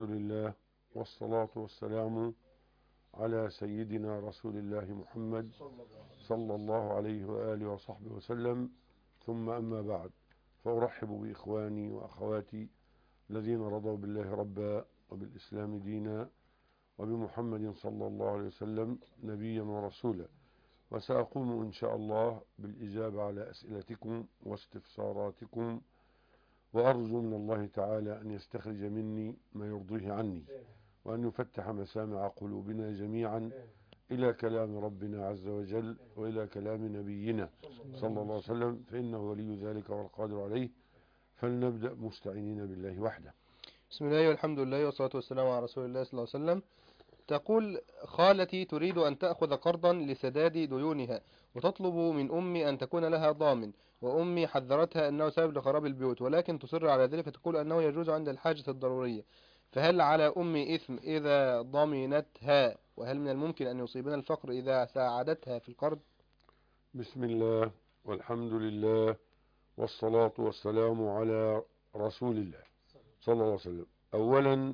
لله والصلاة والسلام على سيدنا رسول الله محمد صلى الله عليه وآله وصحبه وسلم، ثم أما بعد، فأرحب بإخواني وأخواتي الذين رضوا بالله ربا وبالإسلام دينا وبمحمد صلى الله عليه وسلم نبيا ورسولا، وسأقوم إن شاء الله بالإجابة على أسئلتكم واستفساراتكم، وأرجو من الله تعالى أن يستخرج مني ما يرضيه عني، وأن يفتح مسامع قلوبنا جميعا إلى كلام ربنا عز وجل وإلى كلام نبينا صلى الله عليه وسلم، فإنه ولي ذلك والقادر عليه. فلنبدأ مستعينين بالله وحده. بسم الله والحمد لله والصلاة والسلام على رسول الله صلى الله عليه وسلم. تقول: خالتي تريد أن تأخذ قرضا لسداد ديونها، وتطلب من أمي أن تكون لها ضامن، وأمي حذرتها أنه سبب لخراب البيوت، ولكن تصر على ذلك، فتقول أنه يجوز عند الحاجة الضرورية. فهل على أمي إثم إذا ضمنتها؟ وهل من الممكن أن يصيبنا الفقر إذا ساعدتها في القرض؟ بسم الله والحمد لله والصلاة والسلام على رسول الله صلى الله عليه وسلم. أولا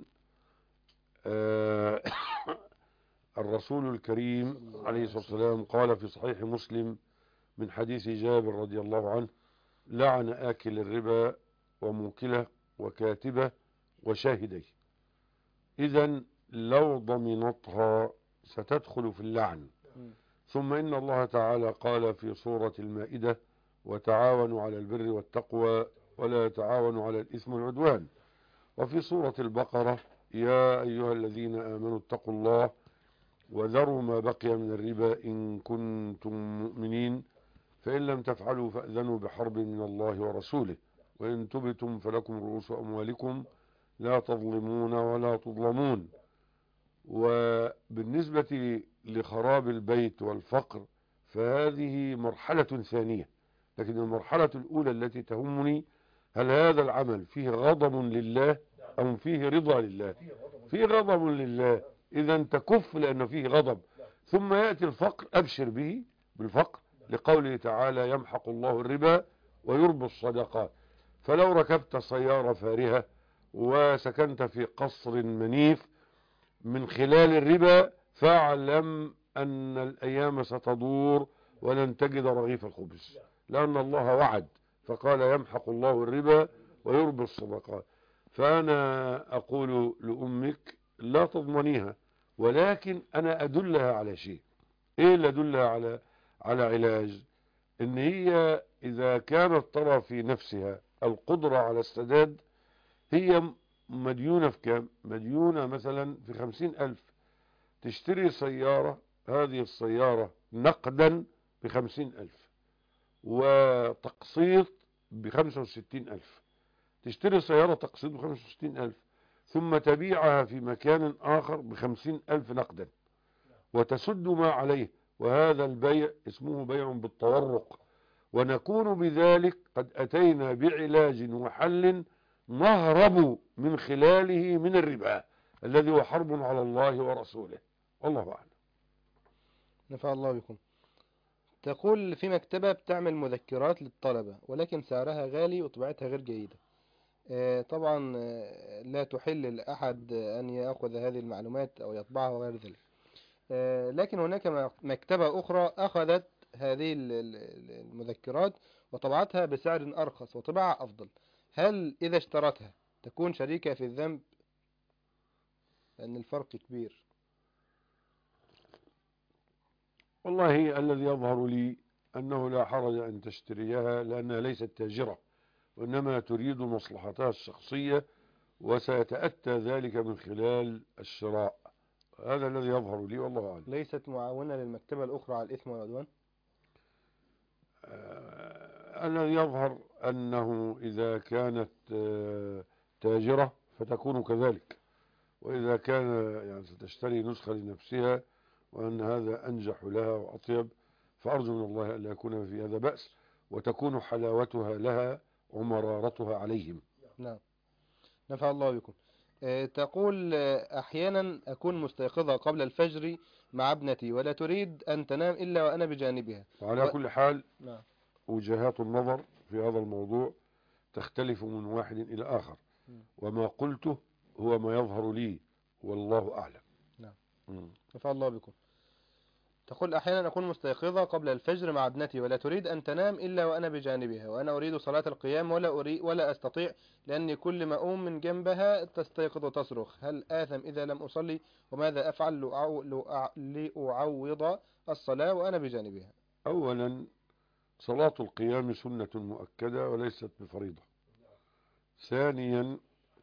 الرسول الكريم عليه الصلاة والسلام قال في صحيح مسلم من حديث جابر رضي الله عنه: لعن آكل الربا وموكله وكاتبه وشاهديه. إذن لو ضمنتها ستدخل في اللعن. ثم إن الله تعالى قال في سورة المائدة: وتعاونوا على البر والتقوى ولا تعاونوا على الإثم والعدوان. وفي سورة البقرة: يا أيها الذين آمنوا اتقوا الله وذروا ما بقي من الربا إن كنتم مؤمنين فإن لم تفعلوا فأذنوا بحرب من الله ورسوله وإن تبتم فلكم رؤوس أموالكم لا تظلمون ولا تظلمون. وبالنسبة لخراب البيت والفقر فهذه مرحلة ثانية، لكن المرحلة الأولى التي تهمني: هل هذا العمل فيه غضب لله أو فيه رضا لله؟ فيه غضب لله، إذا تكف لأنه فيه غضب. ثم يأتي الفقر، أبشر به بالفقر لقوله تعالى: يمحق الله الربا ويربي الصدقات. فلو ركبت سيارة فارهة وسكنت في قصر منيف من خلال الربا فاعلم أن الأيام ستدور ولن تجد رغيف الخبز، لأن الله وعد فقال: يمحق الله الربا ويربي الصدقات. فأنا أقول لأمك: لا تضمنيها، ولكن أنا أدلها على شيء. إيه اللي أدلها على علاج؟ إن هي إذا كانت ترى في نفسها القدرة على السداد، هي مديونة في كام؟ مديونة مثلا في 50,000، تشتري سيارة، هذه السيارة نقدا ب50,000 وتقسيط ب65,000، تشتري سيارة تقسيط ب65,000 ثم تبيعها في مكان آخر ب50,000 نقدا وتسد ما عليه، وهذا البيع اسمه بيع بالتورق، ونكون بذلك قد أتينا بعلاج وحل نهرب من خلاله من الربا الذي هو حرب على الله ورسوله. والله أعلم. نفع الله بكم. تقول: في مكتبة بتعمل مذكرات للطلبة، ولكن سعرها غالي وطباعتها غير جيدة. طبعا لا تحل لأحد أن يأخذ هذه المعلومات أو يطبعها وغير ذلك. لكن هناك مكتبة أخرى أخذت هذه المذكرات وطبعتها بسعر أرخص وطبعها أفضل. هل إذا اشترتها تكون شريكة في الذنب؟ لأن الفرق كبير. والله الذي يظهر لي أنه لا حرج أن تشتريها، لأنها ليست تاجرة وإنما تريد مصلحتها الشخصية، وسيتأتى ذلك من خلال الشراء. هذا الذي يظهر لي والله أعلم. ليست معاونة للمكتبة الأخرى على الإثم والعدوان؟ الذي يظهر أنه إذا كانت تاجرة فتكون كذلك، وإذا كان يعني ستشتري نسخة لنفسها وأن هذا أنجح لها وأطيب، فأرجو من الله أن لا يكون في هذا بأس، وتكون حلاوتها لها ومرارتها عليهم. نعم، نفع الله بكم. تقول: أحيانا أكون مستيقظة قبل الفجر مع ابنتي ولا تريد أن تنام إلا وأنا بجانبها. وعلى كل حال نعم. وجهات النظر في هذا الموضوع تختلف من واحد إلى آخر، وما قلته هو ما يظهر لي والله أعلم. نعم. مم. نفع الله بكم. تقول أحيانا أكون مستيقظة قبل الفجر مع ابنتي ولا تريد أن تنام إلا وأنا بجانبها، وأنا أريد صلاة القيام ولا أستطيع، لأني كل ما أقوم من جنبها تستيقظ وتصرخ. هل آثم إذا لم أصلي؟ وماذا أفعل لأعوض الصلاة وأنا بجانبها؟ أولا، صلاة القيام سنة مؤكدة وليست بفريضة. ثانيا،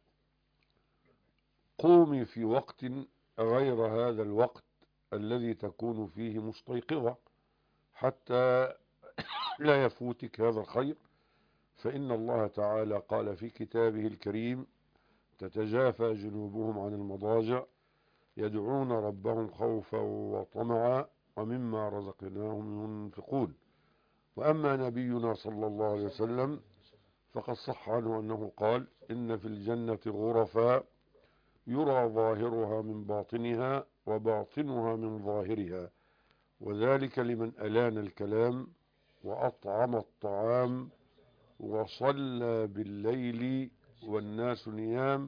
قومي في وقت غير هذا الوقت الذي تكون فيه مستيقظة حتى لا يفوتك هذا الخير، فإن الله تعالى قال في كتابه الكريم: تتجافى جنوبهم عن المضاجع يدعون ربهم خوفا وطمعا ومما رزقناهم ينفقون. وأما نبينا صلى الله عليه وسلم فقد صح عنه أنه قال: إن في الجنة غرفا يرى ظاهرها من باطنها وباطنها من ظاهرها، وذلك لمن ألان الكلام وأطعم الطعام وصلى بالليل والناس نيام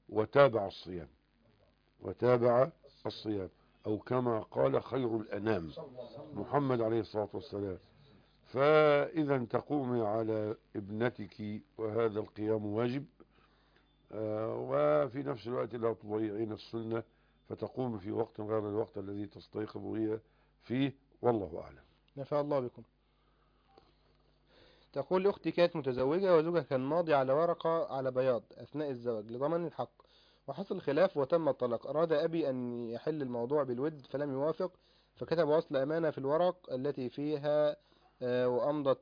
وتابع الصيام، أو كما قال خير الأنام محمد عليه الصلاة والسلام. فإذا تقومي على ابنتك وهذا القيام واجب، وفي نفس الوقت لا تضيعين السنة فتقوم في وقت غير الوقت الذي تستيقظ هي فيه، والله أعلم. نفع الله بكم. تقول أختي كانت متزوجة وزوجها كان ماضي على ورقة على بياض أثناء الزواج لضمان الحق، وحصل خلاف وتم الطلاق. أراد أبي أن يحل الموضوع بالود فلم يوافق، فكتب وصل أمانة في الورق التي فيها وأمضت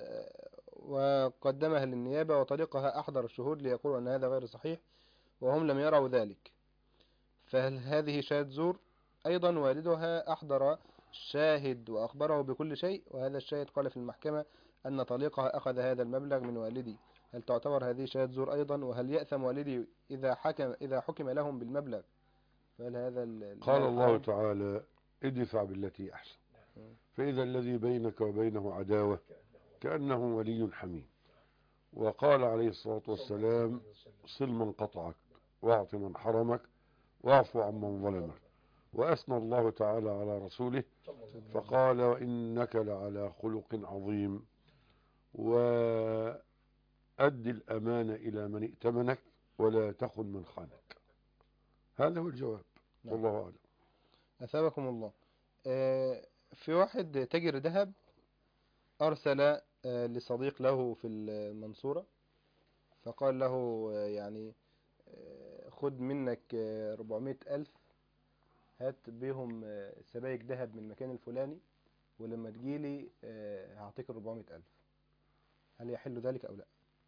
وقدمها للنيابة، وطليقها أحضر الشهود ليقولوا أن هذا غير صحيح وهم لم يروا ذلك، فهل هذه شهادة زور؟ أيضا والدها أحضر شاهد وأخبره بكل شيء، وهذا الشاهد قال في المحكمة أن طليقها أخذ هذا المبلغ من والدي. هل تعتبر هذه شهادة زور أيضا؟ وهل يأثم والدي إذا حكم لهم بالمبلغ؟ فهل هذا قال المال الله حرام؟ تعالى: ادفع بالتي أحسن، مم. فإذا الذي بينك وبينه عداوة كأنه ولي حميم. وقال عليه الصلاة والسلام: صل من قطعك واعط من حرمك واعف عمن ظلمك. وأثنى الله تعالى على رسوله فقال: وإنك لعلى خلق عظيم، وأد الأمانة إلى من ائتمنك ولا تخن من خانك. هذا هو الجواب، نعم. والله أعلم. أثابكم الله. في واحد تاجر ذهب أرسل لصديق له في المنصورة، فقال له يعني خد منك 400 ألف، هات بيهم سبائك ذهب من المكان الفلاني، ولما تجيلي هعطيك 400 ألف. هل يحل ذلك أو لا؟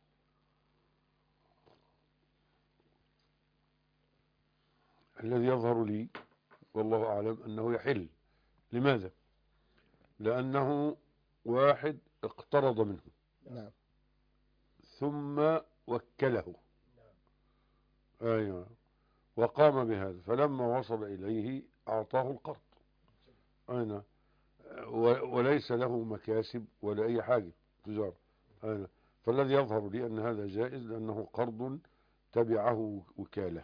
الذي يظهر لي والله أعلم أنه يحل. لماذا؟ لأنه واحد اقترض منه نعم. ثم وكله، أيوة، وقام بهذا، فلما وصل إليه أعطاه القرض، أين وليس له مكاسب ولا أي حاجة تجارة، أين. فالذي يظهر لي أن هذا جائز لأنه قرض تبعه وكالة.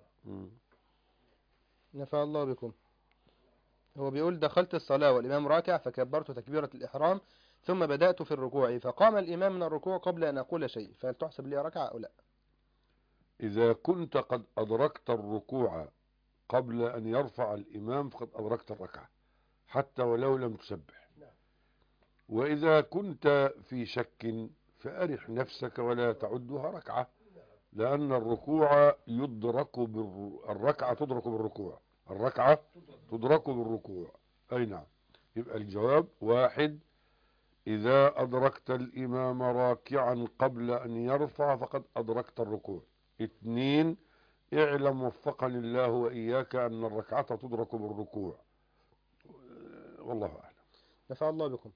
نفع الله بكم. هو بيقول دخلت الصلاة والإمام راكع فكبرت تكبيرة الإحرام ثم بدأت في الركوع، فقام الإمام من الركوع قبل أن أقول شيء، فهل تحسب لي ركعة أو لا؟ إذا كنت قد أدركت الركوع قبل أن يرفع الإمام فقد أدركت الركعة حتى ولو لم تسبح. وإذا كنت في شك فأرح نفسك ولا تعدها ركعة، لأن الركوع يدرك الركعة تدرك بالركوع، الركعة تدرك بالركوع، أي نعم. يبقى الجواب: واحد، إذا أدركت الإمام راكعا قبل أن يرفع فقد أدركت الركوع. اثنين، اعلم وفقني الله وإياك أن الركعة تدرك بالركوع، والله أعلم. نفع الله بكم.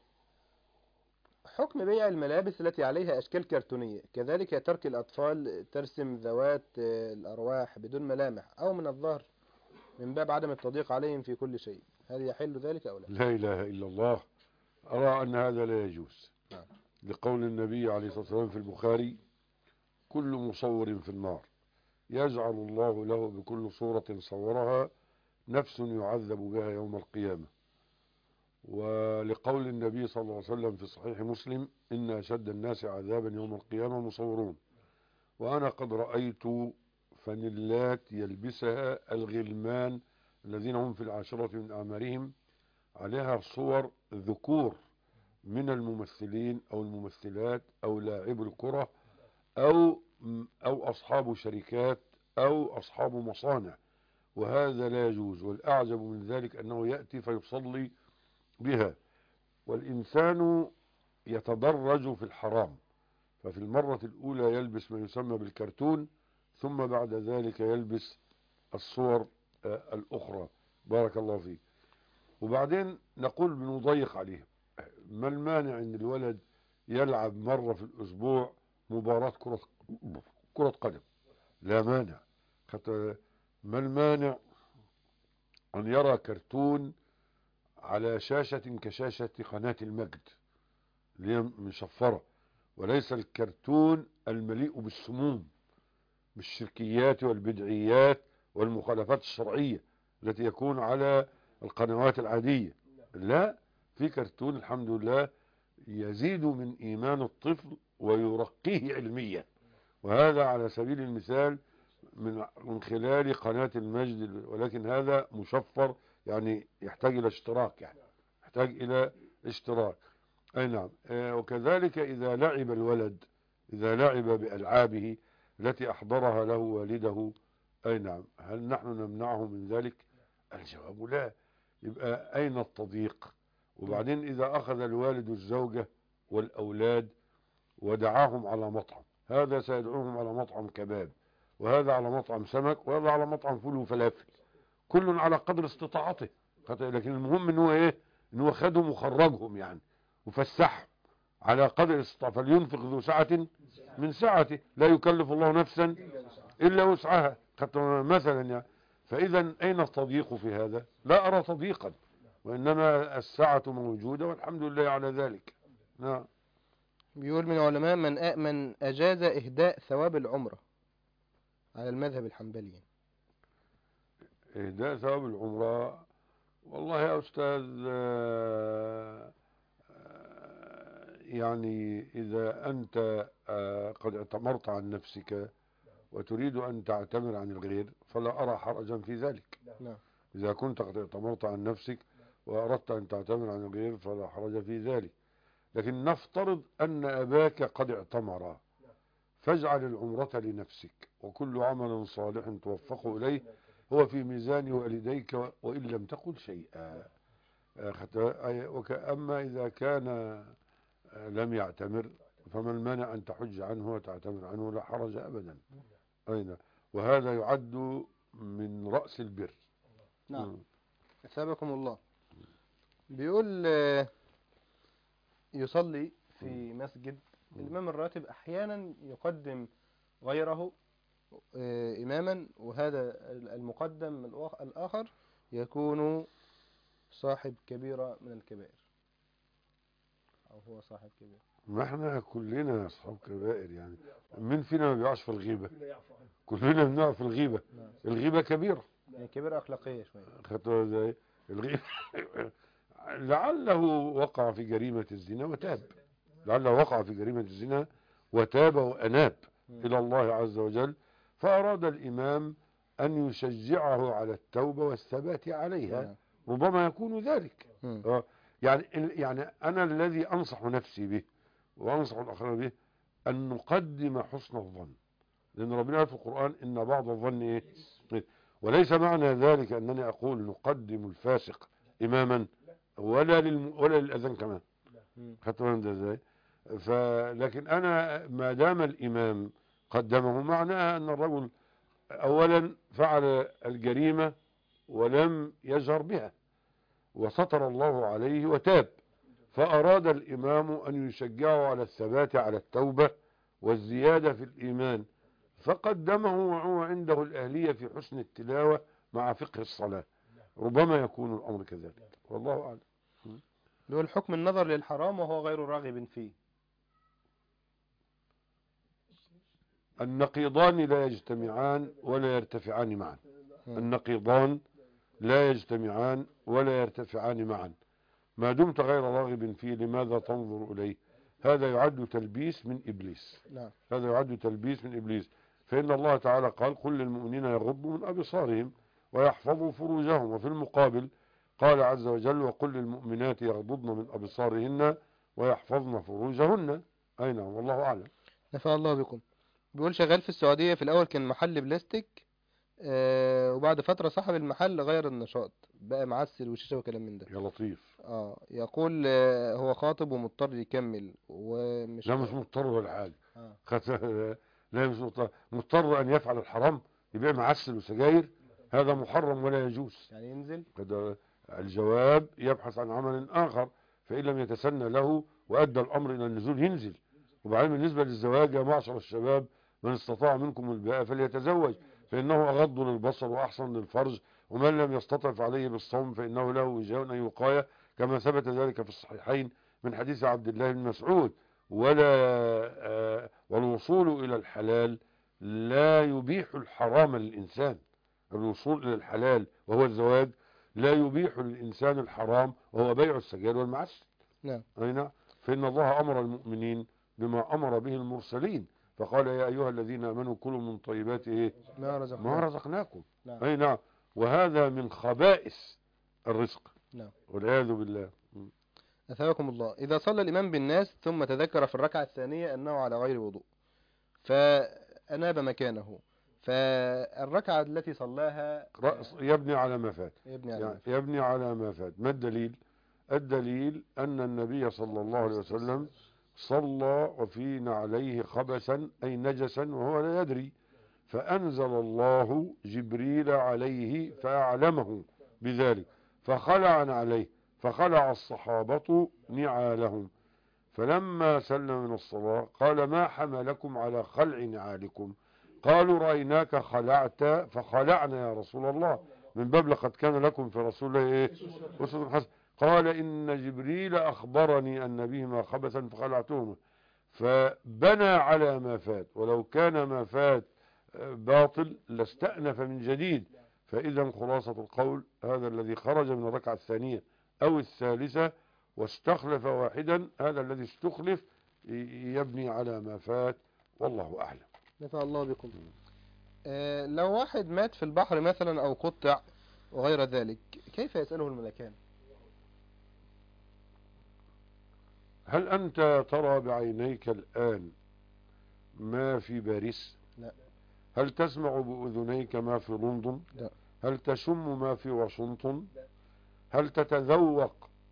حكم بيع الملابس التي عليها أشكال كرتونية، كذلك ترك الأطفال ترسم ذوات الأرواح بدون ملامح أو من الظهر من باب عدم التضييق عليهم في كل شيء، هل يحل ذلك أو لا؟ لا إله إلا الله، أرى أن هذا لا يجوز، نعم. لقول النبي عليه الصلاة والسلام في البخاري: كل مصور في النار يجعل الله له بكل صورة صورها نفس يعذب بها يوم القيامة. ولقول النبي صلى الله عليه وسلم في صحيح مسلم: إن أشد الناس عذابا يوم القيامة مصورون. وأنا قد رأيت فانيلات يلبسها الغلمان الذين هم في العاشرة من أعمارهم، عليها صور ذكور من الممثلين أو الممثلات أو لاعب الكرة أو أصحاب شركات أو أصحاب مصانع، وهذا لا يجوز. والأعجب من ذلك أنه يأتي فيصلي بها، والإنسان يتدرج في الحرام، ففي المرة الأولى يلبس ما يسمى بالكرتون، ثم بعد ذلك يلبس الصور الأخرى. بارك الله فيك. وبعدين نقول بنضيق عليه: ما المانع ان الولد يلعب مرة في الأسبوع مباراة كرة قدم؟ لا مانع. ما المانع أن يرى كرتون على شاشة كشاشة قناة المجد اللي هي مشفرة، وليس الكرتون المليء بالسموم، بالشركيات والبدعيات والمخالفات الشرعية التي يكون على القنوات العادية. لا، في كرتون الحمد لله يزيد من إيمان الطفل ويرقيه علميا، وهذا على سبيل المثال من خلال قناة المجد، ولكن هذا مشفر، يعني يحتاج إلى اشتراك، يعني يحتاج إلى اشتراك. أي نعم. وكذلك إذا لعب الولد، إذا لعب بألعابه التي أحضرها له والده، أي نعم، هل نحن نمنعه من ذلك؟ الجواب لا. يبقى أين التضييق؟ وبعدين إذا أخذ الوالد الزوجة والأولاد ودعاهم على مطعم، هذا سيدعوهم على مطعم كباب، وهذا على مطعم سمك، وهذا على مطعم فول وفلافل، كل على قدر استطاعته. لكن المهم ان هو ايه؟ ان هو خدهم وخرجهم يعني، وفسحهم على قدر استطاعته. فلينفق ذو سعة من سعته، لا يكلف الله نفسا الا وسعها، مثلا يعني. فاذا اين التضييق في هذا؟ لا ارى تضييقا، وانما السعة موجودة والحمد لله على ذلك. نعم. بيقول من علماء من أجاز إهداء ثواب العمرة على المذهب الحنبلي. اهداء ثواب العمرة، والله يا أستاذ، يعني إذا أنت قد اعتمرت عن نفسك وتريد أن تعتمر عن الغير فلا أرى حرجا في ذلك. نعم. إذا كنت قد اعتمرت عن نفسك وأردت أن تعتمر عن الغير فلا حرج في ذلك. لكن نفترض أن أباك قد اعتمر، فاجعل العمرة لنفسك، وكل عمل صالح توفق إليه هو في ميزان والديك وإن لم تقل شيئا. أما إذا كان لم يعتمر فما المانع أن تحج عنه وتعتمر عنه؟ لا حرج أبدا. أين؟ وهذا يعد من رأس البر. نعم. أثابكم الله. بيقول يصلي في مسجد، الإمام الراتب أحيانا يقدم غيره إماما، وهذا المقدم الآخر يكون صاحب كبيرة من الكبائر، أو هو صاحب كبيرة. ما احنا كلنا أصحاب كبائر يعني، من فينا ما بيقعش في الغيبة؟ كلنا بنقع في الغيبة. الغيبة كبيرة، يعني كبيرة أخلاقية شوية. خدتوا ازاي؟ الغيبة لعله وقع في جريمة الزنا وتاب، لعله وقع في جريمة الزنا وتاب وأناب إلى الله عز وجل، فأراد الإمام أن يشجعه على التوبة والثبات عليها. ربما يكون ذلك. يعني أنا الذي أنصح نفسي به وأنصح الآخرين به أن نقدم حسن الظن، لأن ربنا قال في القرآن: إن بعض الظن إيه؟ وليس معنى ذلك أنني أقول نقدم الفاسق إماما ولا للأذان كمان. خدت بالك ازاي؟ لكن أنا ما دام الإمام قدمه، معناها أن الرجل أولا فعل الجريمة ولم يجهر بها وستر الله عليه وتاب، فأراد الإمام أن يشجعه على الثبات على التوبة والزيادة في الإيمان، فقدمه وهو عنده الأهلية في حسن التلاوة مع فقه الصلاة. ربما يكون الأمر كذلك، والله أعلم. بيقول حكم النظر للحرام وهو غير راغب فيه. النقيضان لا يجتمعان ولا يرتفعان معا. النقيضان لا يجتمعان ولا يرتفعان معا. ما دمت غير راغب فيه لماذا تنظر إليه؟ هذا يعد تلبيس من إبليس. نعم. هذا يعد تلبيس من إبليس. فإن الله تعالى قال قل للمؤمنين يغضوا من أبصارهم ويحفظوا فروجهم، وفي المقابل قال عز وجل وقل للمؤمنات يغضضن من أبصارهن ويحفظن فروجهن. أي نعم، والله أعلم. نفع الله بكم. بيقول شغال في السعودية، في الأول كان محل بلاستيك، وبعد فترة صاحب المحل غير النشاط، بقى معسل وشيشة وكلام من ده. يا لطيف. يقول هو خاطب ومضطر يكمل ومش لا مش مضطر ولا حاجة. آه. لا مش مضطر. مضطر أن يفعل الحرام، يبيع معسل وسجاير، هذا محرم ولا يجوز. يعني ينزل الجواب يبحث عن عمل آخر، فإن لم يتسنى له وأدى الأمر إلى النزول ينزل. وبعدين بالنسبة للزواج يا معشر الشباب من استطاع منكم الباءة فليتزوج، فإنه أغض للبصر وأحسن للفرج، ومن لم يستطع فعليه بالصوم فإنه له وجاء أن وقاية، كما ثبت ذلك في الصحيحين من حديث عبد الله بن مسعود. والوصول إلى الحلال لا يبيح الحرام للإنسان. الوصول إلى الحلال وهو الزواج لا يبيح للإنسان الحرام وهو بيع السجاير والمعسل. نعم. أي نعم. فإن الله أمر المؤمنين بما أمر به المرسلين، فقال يا أيها الذين آمنوا كلوا من طيبات ما رزقناكم. نعم. أي نعم. وهذا من خبائث الرزق. نعم. والعياذ بالله. أثابكم الله. إذا صلى الإمام بالناس ثم تذكر في الركعة الثانية أنه على غير وضوء فأناب مكانه، فالركعة التي صلاها يبني على ما فات. يبني على ما فات. ما الدليل؟ الدليل أن النبي صلى الله عليه وسلم صلى وفي نعليه خبثا أي نجسا وهو لا يدري، فأنزل الله جبريل عليه فأعلمه بذلك، فخلع عليه، فخلع الصحابة نعالهم، فلما سلم من الصلاة قال ما حملكم على خلع نعالكم؟ قالوا رأيناك خلعت فخلعنا يا رسول الله، من باب لقد كان لكم في رسول الله أسوة حسنة. قال إن جبريل أخبرني أن بهما خبثا فخلعتهما، فبنى على ما فات، ولو كان ما فات باطل لاستأنف من جديد. فإذا خلاصة القول هذا الذي خرج من الركعة الثانية أو الثالثة واستخلف واحدا، هذا الذي استخلف يبني على ما فات، والله أعلم. نفع الله بكم. لو واحد مات في البحر مثلا أو قطع وغير ذلك، كيف يسأله الملكان؟ هل أنت ترى بعينيك الآن ما في باريس؟ لا. هل تسمع بأذنيك ما في لندن؟ لا. هل تشم ما في واشنطن؟ هل تتذوق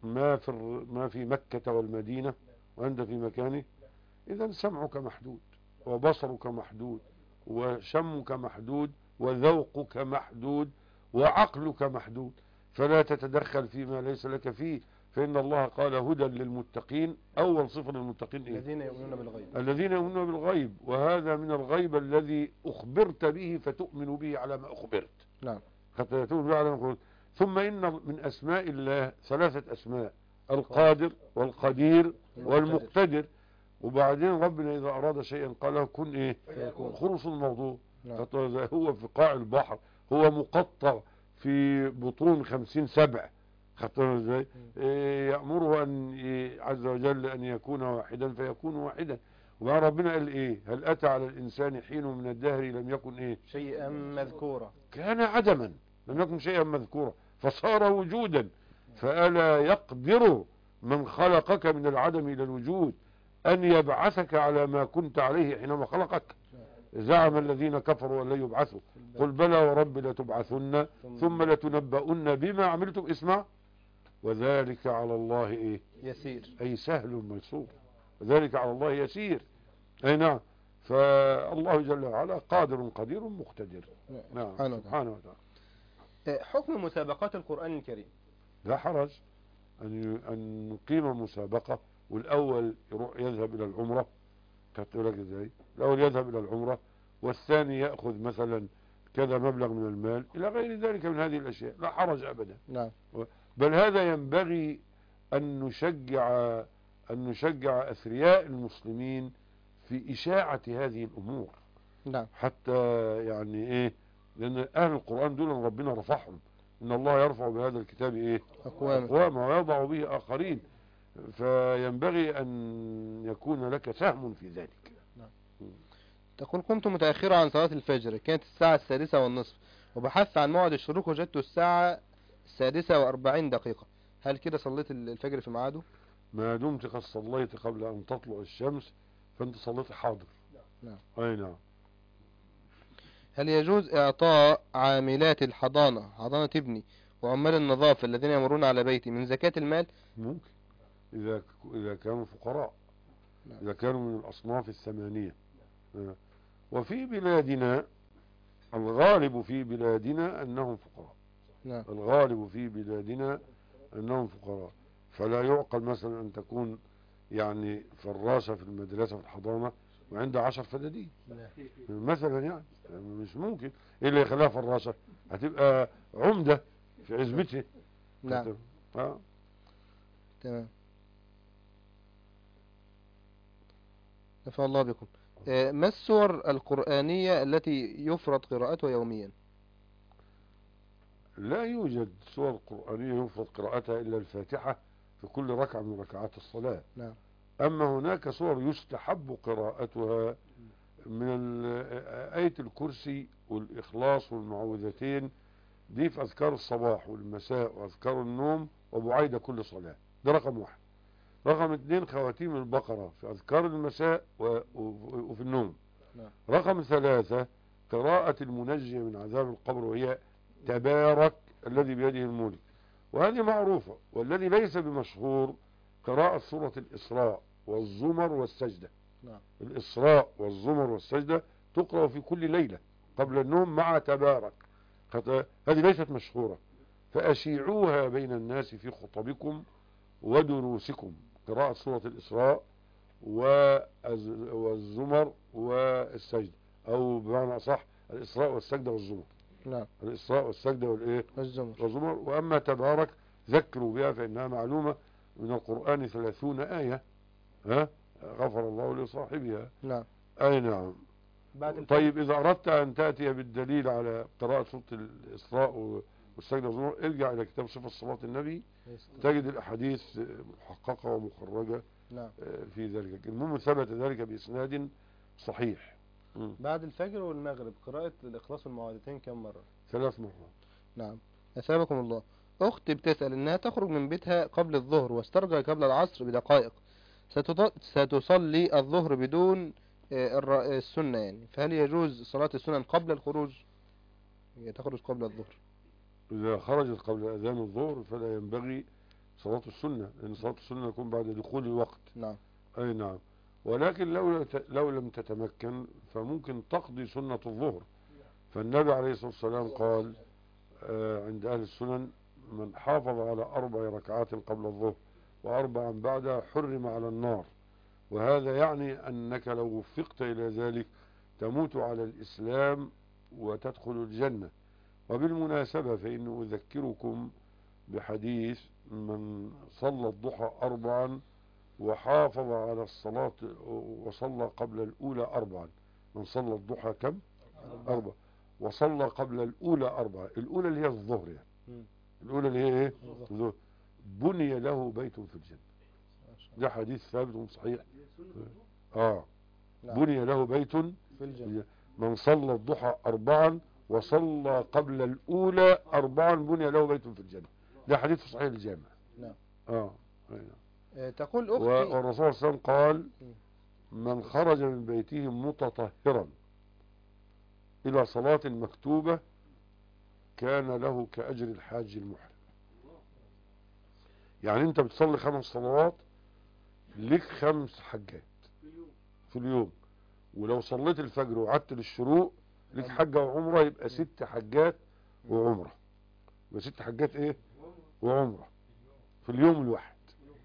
ما في مكة والمدينة وأنت في مكانه؟ إذا سمعك محدود وبصرك محدود وشمك محدود وذوقك محدود وعقلك محدود، فلا تتدخل فيما ليس لك فيه. فإن الله قال هدى للمتقين، أول صفة للمتقين إيه؟ الذين يؤمنون بالغيب. الذين يؤمنون بالغيب، وهذا من الغيب الذي أخبرت به فتؤمن به على ما أخبرت. نعم. حتى تؤمن به على ما أخبرت. ثم إن من أسماء الله ثلاثة أسماء: القادر والقدير والمقتدر. وبعدين ربنا إذا أراد شيئا قال له كن إيه؟ خلص الموضوع. هو في قاع البحر، هو مقطع في بطون 50 سبع، خطرنا ازاي؟ يأمره أن عز وجل أن يكون واحدا فيكون واحدا. وبعد ربنا قال إيه؟ هل أتى على الإنسان حين من الدهر لم يكن إيه؟ شيئا مذكورا. كان عدما، لم يكن شيئا مذكورا فصار وجودا. فألا يقدر من خلقك من العدم إلى الوجود أن يبعثك على ما كنت عليه حينما خلقك؟ زعم الذين كفروا أن لا يبعثوا، قل بلى ورب لتبعثن ثم لتنبؤن بما عملتم. اسمع، وذلك على الله إيه؟ يسير، أي سهل ميسور. وذلك على الله يسير. أي نعم. فالله جل وعلا قادر قدير مقتدر. نعم سبحانه وتعالى. حكم مسابقات القرآن الكريم. لا حرج أن نقيم مسابقة، والأول يذهب إلى العمرة، لك ازاي؟ الأول يذهب إلى العمرة، والثاني يأخذ مثلا كذا مبلغ من المال إلى غير ذلك من هذه الأشياء، لا حرج أبدا. نعم. بل هذا ينبغي أن نشجع أثرياء المسلمين في إشاعة هذه الأمور. نعم. حتى يعني ايه، لان اهل القرآن دول ربنا رفعهم، ان الله يرفع بهذا الكتاب ايه أقوام. اقواما ويضع به اخرين، فينبغي ان يكون لك سهم في ذلك. تقول قمت متأخرة عن صلاة الفجر، كانت الساعة 6:30، وبحثت عن موعد الشروق وجدته الساعة 6:40. هل كده صليت الفجر في ميعاده؟ ما دمت قد صليت قبل ان تطلع الشمس فانت صليت حاضر. نعم. اي نعم. هل يجوز إعطاء عاملات الحضانة، حضانة ابني، وعمال النظافة الذين يمرون على بيتي من زكاة المال؟ ممكن، اذا كانوا فقراء، نعم. اذا كانوا من الاصناف الثمانية. وفي بلادنا الغالب في بلادنا أنهم فقراء. نعم. الغالب في بلادنا أنهم فقراء، فلا يعقل مثلا أن تكون يعني فراشة في المدرسة في الحضانة وعندها 10 فدادين مثلا، يعني مش ممكن. إيه اللي يخليها فراشة؟ هتبقى عمدة في عزبته. نعم. آه. تمام. نفع الله بكم. ما السور القرآنية التي يفرض قراءتها يوميا؟ لا يوجد سور قرآنية يفرض قراءتها إلا الفاتحة في كل ركعة من ركعات الصلاة. نعم. أما هناك سور يستحب قراءتها من آية الكرسي والإخلاص والمعوذتين، دي في أذكار الصباح والمساء وأذكار النوم وبعيد كل صلاة، ده رقم واحد. رقم اتنين خواتيم البقرة في أذكار المساء وفي النوم. نعم. رقم ثلاثة قراءة المنجية من عذاب القبر، وهي تبارك الذي بيده الملك، وهذه معروفة. والذي ليس بمشهور قراءة سورة الإسراء والزمر والسجدة. نعم. الإسراء والزمر والسجدة تقرأ في كل ليلة قبل النوم مع تبارك. هذه ليست مشهورة، فأشيعوها بين الناس في خطبكم ودروسكم، قراءة سورة الإسراء والزمر والسجدة، أو بمعنى صح الإسراء والسجدة والزمر. نعم. الإسراء والسجدة والإيه الزمر. والزمر. وأما تبارك ذكروا بها فإنها معلومة من القرآن 30 آية، ها غفر الله لصاحبها. نعم. أي نعم. طيب إذا أردت أن تأتي بالدليل على قراءة سورة الإسراء والسجدة والزمر، ارجع إلى كتاب صفة صلاة النبي، تجد الأحاديث محققة ومخرجة. نعم. في ذلك. المهم ثبت ذلك بإسناد صحيح. بعد الفجر والمغرب قراءة الإخلاص والمعوذتين كم مرة؟ 3 مرات. نعم. أثابكم الله. أختي بتسأل إنها تخرج من بيتها قبل الظهر واسترجع قبل العصر بدقائق، ستصلي الظهر بدون السنة يعني، فهل يجوز صلاة السنن قبل الخروج؟ هي تخرج قبل الظهر. إذا خرجت قبل أذان الظهر فلا ينبغي صلاة السنة، لأن صلاة السنة يكون بعد دخول الوقت. نعم. أي نعم. ولكن لو لم تتمكن فممكن تقضي سنة الظهر. فالنبي عليه الصلاة والسلام قال عند أهل السنن: من حافظ على 4 ركعات قبل الظهر و4 بعدها حرم على النار. وهذا يعني أنك لو وفقت إلى ذلك تموت على الإسلام وتدخل الجنة. وبالمناسبة فإني أذكركم بحديث: من صلى الضحى 4 وحافظ على الصلاة وصلى قبل الأولى 4. من صلى الضحى كم؟ 4. وصلى قبل الأولى 4. الأولى اللي هي الظهر يعني. الأولى اللي هي إيه؟ الظهر. بني له بيت في الجنة. ده حديث ثابت صحيح. بني له بيت في الجنة. من صلى الضحى 4 وصلى قبل الأولى 4 بني له بيت في الجنة. ده حديث في صحيح الجامع. نعم. تقول أختي والرسول صلى الله عليه وسلم قال: من خرج من بيته متطهرا إلى صلاة مكتوبة كان له كأجر الحاج المحرم. يعني أنت بتصلي 5 صلوات لك 5 حجات في اليوم، ولو صليت الفجر وعدت للشروق لك حجة وعمرة، يبقى 6 حجات وعمرة. يبقى 6 حجات ايه وعمرة في اليوم الواحد.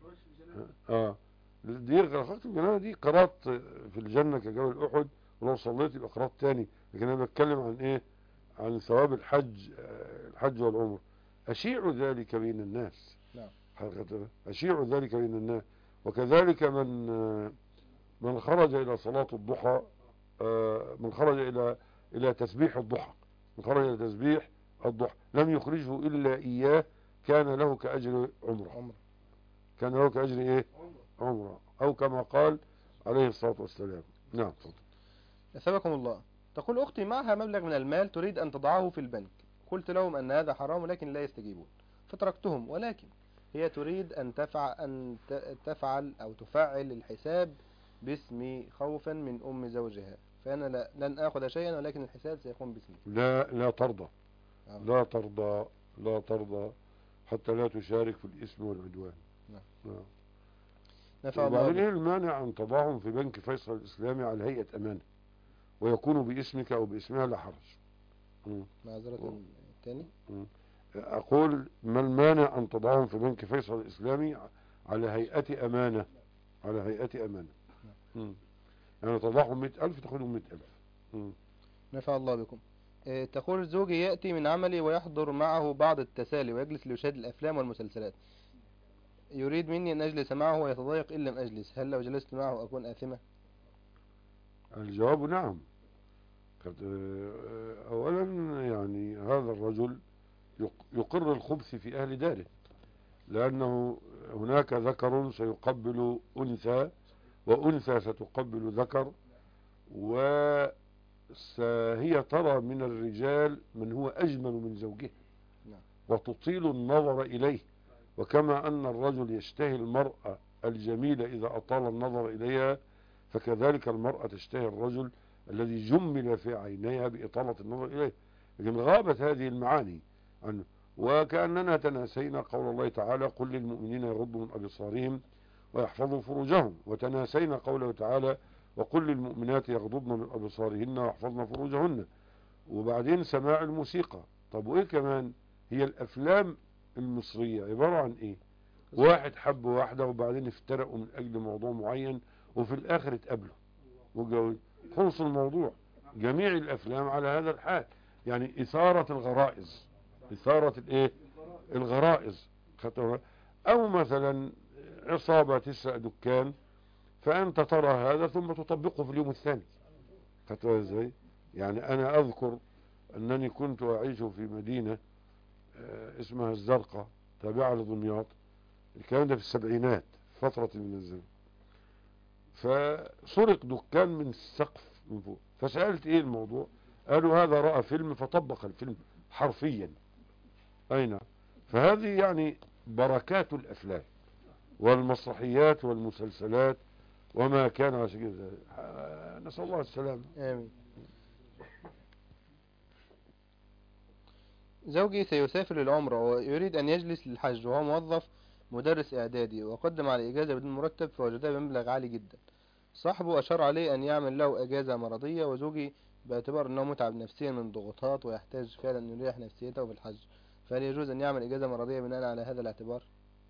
دي غرفات الجنة، دي قرات في الجنة كجبل أحد، ولو صليت يبقى قرات تاني. لكن انا بتكلم عن ايه؟ عن ثواب الحج والعمر. أشيع ذلك بين الناس. أشيع ذلك بين الناس. وكذلك من خرج إلى صلاة الضحى من خرج إلى تسبيح الضحى، من خرج إلى تسبيح الضحى لم يخرجه إلا إياه كان له كأجر عمره، كان له كأجر إيه؟ عمره، أو كما قال عليه الصلاة والسلام. نعم. أثابكم الله. تقول أختي معها مبلغ من المال تريد أن تضعه في البنك، قلت لهم أن هذا حرام ولكن لا يستجيبون فتركتهم، ولكن هي تريد أن تفعل أو تفعل الحساب باسمي خوفا من أم زوجها، فأنا لن آخذ شيئا ولكن الحساب سيكون باسمي. لا ترضى، لا ترضى، لا ترضى حتى لا تشارك في الإثم والعدوان. نعم. وبعدين ايه المانع ان تضعهم في بنك فيصل الاسلامي على هيئة امانة ويكونوا باسمك او باسمها، لا حرج. معذرة تاني. اقول ما المانع ان تضعهم في بنك فيصل الاسلامي على هيئة امانة، على هيئة امانة. يعني تضعهم 100,000 تاخدهم 100,000. نفع الله بكم. تقول زوجي يأتي من عملي ويحضر معه بعض التسالي ويجلس ليشاهد الأفلام والمسلسلات، يريد مني أن أجلس معه ويتضايق إن لم أجلس، هل لو جلست معه أكون آثمة؟ الجواب نعم. أولا يعني هذا الرجل يقر الخبث في أهل داره، لأنه هناك ذكر سيقبل أنثى وأنثى ستقبل ذكر، وهي ترى من الرجال من هو أجمل من زوجها وتطيل النظر إليه، وكما أن الرجل يشتهي المرأة الجميلة إذا أطال النظر إليها، فكذلك المرأة تشتهي الرجل الذي جمل في عينيها بإطالة النظر إليه. لكن غابت هذه المعاني عنه، وكأننا تناسينا قول الله تعالى قل للمؤمنين يغضوا من أبصارهم ويحفظوا فروجهم، وتناسينا قوله تعالى وقل للمؤمنات يغضضن من أبصارهن ويحفظن فروجهن. وبعدين سماع الموسيقى. طب وإيه كمان؟ هي الأفلام المصرية عبارة عن إيه؟ واحد حب واحدة وبعدين افترقوا من أجل موضوع معين وفي الآخر اتقابلوا وجوز، خلص الموضوع. جميع الأفلام على هذا الحال، يعني إثارة الغرائز، إثارة الإيه؟ الغرائز. أو مثلا عصابة تسرق دكان فأنت ترى هذا ثم تطبقه في اليوم الثاني. خدتها ازاي؟ يعني أنا أذكر أنني كنت أعيش في مدينة اسمها الزرقاء تابعة لدمياط، الكلام ده في السبعينات فترة من الزمن، فسرق دكان من السقف من فوق، فسألت ايه الموضوع؟ قالوا هذا رأى فيلم فطبق الفيلم حرفيا. أين؟ فهذه يعني بركات الأفلام والمسرحيات والمسلسلات وما كان عشان كده. نسأل الله السلامة. آمين. زوجي سيسافر للعمرة ويريد أن يجلس للحج، وهو موظف مدرس إعدادي، وقدم على إجازة بدون مرتب فوجدها بمبلغ عالي جدا. صاحبه أشار عليه أن يعمل له إجازة مرضية، وزوجي باعتبار أنه متعب نفسيا من ضغوطات ويحتاج فعلا أن يريح نفسيته في الحج، فهل يجوز أن يعمل إجازة مرضية بناء على هذا الاعتبار؟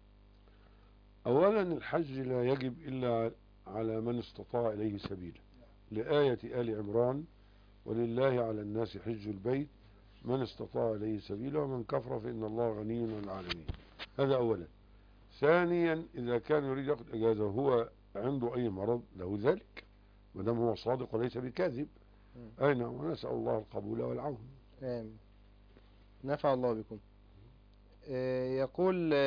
أولا الحج لا يجب إلا على من استطاع إليه سبيلا، لآية آل عمران ولله على الناس حج البيت من استطاع إليه سبيلا ومن كفر فإن الله غني عن العالمين. هذا أولا. ثانيا إذا كان يريد يأخذ إجازة وهو عنده أي مرض له ذلك، ما دام هو صادق وليس بكاذب. أين؟ ونسأل الله القبول والعون. آمين. نفع الله بكم. يقول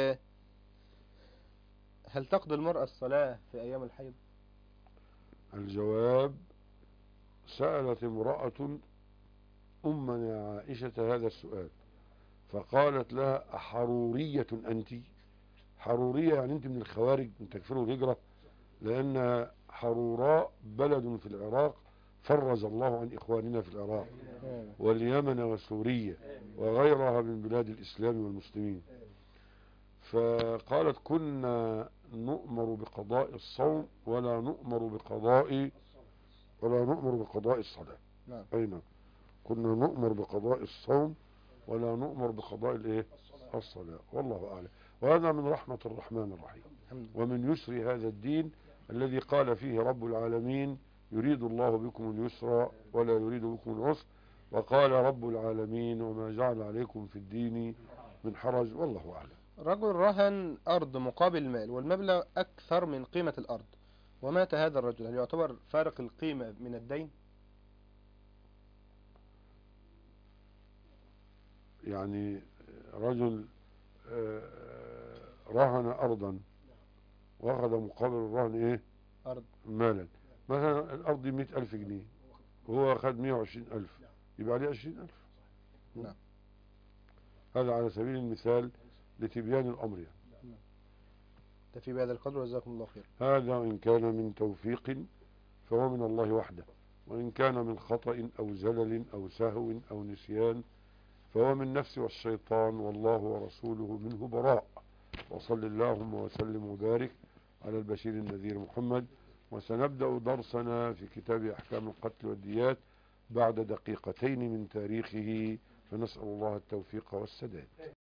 هل تقضي المرأة الصلاة في أيام الحيض؟ الجواب: سألت امرأة أمنا عائشة هذا السؤال فقالت لها أحرورية أنت؟ حرورية يعني أنت من الخوارج من تكفير الهجرة، لأن حروراء بلد في العراق فرج الله عن إخواننا في العراق واليمن وسوريا وغيرها من بلاد الإسلام والمسلمين. فقالت كنا نؤمر بقضاء الصوم ولا نؤمر بقضاء الصلاة. أين؟ كنا نؤمر بقضاء الصوم ولا نؤمر بقضاء الايه؟ الصلاة. والله أعلم. وهذا من رحمة الرحمن الرحيم ومن يسر هذا الدين الذي قال فيه رب العالمين يريد الله بكم اليسر ولا يريد بكم العسر، وقال رب العالمين وما جعل عليكم في الدين من حرج. والله أعلم. رجل رهن أرض مقابل مال والمبلغ أكثر من قيمة الأرض ومات هذا الرجل، هل يعتبر فارق القيمة من الدين؟ يعني رجل رهن أرضا واخذ مقابل الرهن ايه أرض. مالا. مثلا الأرض 100,000 جنيه وهو أخذ 120,000، يبقى عليه 20,000. نعم. هذا على سبيل المثال لتبيان الأمر يعني. تفي بهذا القدر وجزاكم الله خير. هذا إن كان من توفيق فهو من الله وحده، وإن كان من خطأ أو زلل أو سهو أو نسيان فهو من نفس والشيطان، والله ورسوله منه براء. وصل اللهم وسلم وبارك على البشير النذير محمد. وسنبدأ درسنا في كتاب أحكام القتل والديات بعد دقيقتين من تاريخه، فنسأل الله التوفيق والسداد.